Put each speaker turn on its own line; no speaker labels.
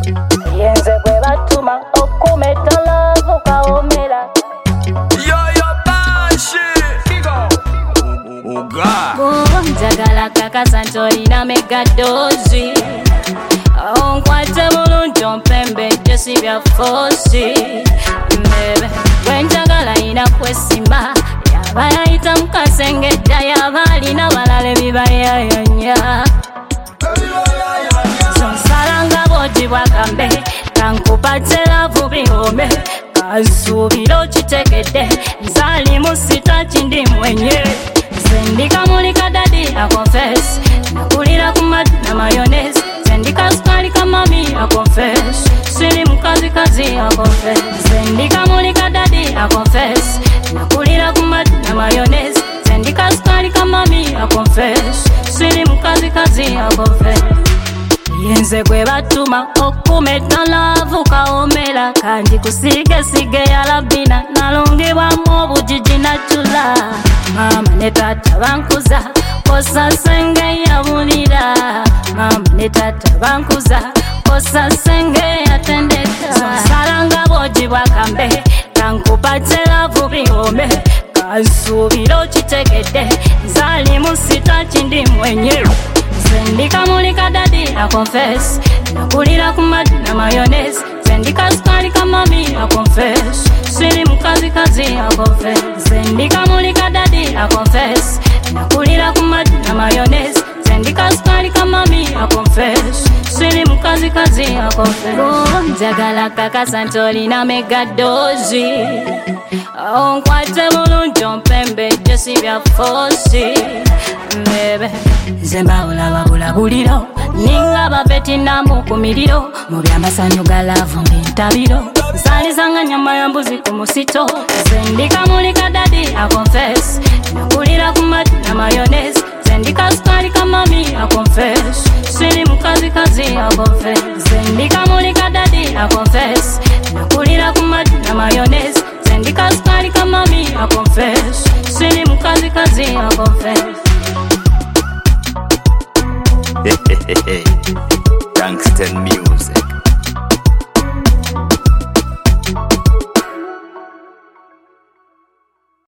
yenze gwe batuma okumeta love kaomera
Yo bashi Uga
njagala kakasa ntolina megadozi onkwate bulungi ompembe josi bya fosi mbebe gwenjagala ina kwesimba yaba yayita mukasengedda yaba alina balala bibayayanya sonsalanga bwoti bwakambe kankupate lavu bihome kasuubira okitegedde nzali musita kindi mwenye sendika mulika dadi a confess nakulira kumad na mayonnaise sendika sukali kama mi a confess siri mukazi kazi a confess sendika mulika dadi a confess nakulira kumad na mayonnaise sendika sukali kama mi a confess siri mukazi kazi a confess yenze gwe batuma okumeta love kaomera kandi kusige ya labina nalungibwamu obujiji nachula mama ne tata bankuza kosa senge yabulira mama ne tata bankuza kosa senge yatendeka sonsalanga bwoji bwakambe kankupate love bihome kasuubira okitegedde nzali musita kindi mwenye sendika mulika dadi a confess nakulira kumad na mayonnaise sendika sukali kama mi a confess siri mukazi kazi a confess sendika mulika dadi a confess nakulira kumad na mayonnaise sendika sukali kama mi a confess siri mukazi kazi a confess njagala kakasa ntolina megadozi onkwate bulungi ompembe josi bya fosi mbebe zemba bulabuliro ninga bavetinambu ku miriro mu byamasanyu ga laavu mbintabiro nsalizanga nyama ya mbuzi ku musito sendika mulika dadi a confess nakulira kumad na mayonnaise sendika sukali kama mi a confess siri mukazi kazi a confess sendika mulika dadi a confess nakulira kumad na mayonnaise sendika sukali kama mi a confess siri mukazi kazi a confess
Tungsten music.